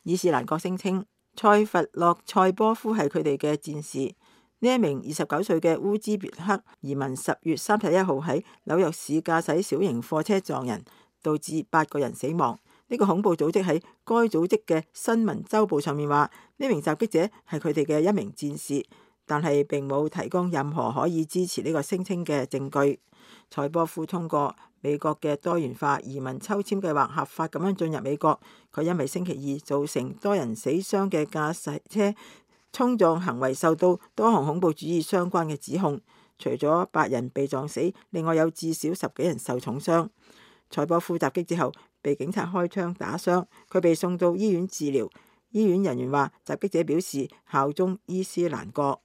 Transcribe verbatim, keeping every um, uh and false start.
伊斯蘭國聲稱塞弗洛塞波夫係佢哋嘅戰士。呢一名二十九歲嘅烏茲別克移民十月三十一號喺紐約市駕駛小型貨車撞人，導致八個人死亡。呢個恐怖組織喺該組織嘅新聞週報上面話，呢名襲擊者係佢哋嘅一名戰士，但係並冇提供任何可以支持呢個聲稱嘅證據。塞波夫通過美國嘅多元化移民抽籤計劃合法咁樣進入美國。佢因為星期二造成多人死傷嘅駕駛車衝撞行為受到多項恐怖主義相關嘅指控。除咗八人被撞死，另外有至少十幾人受重傷。塞波夫襲擊之後被警察開槍打傷，佢被送到醫院治療。醫院人員話襲擊者表示效忠伊斯蘭國。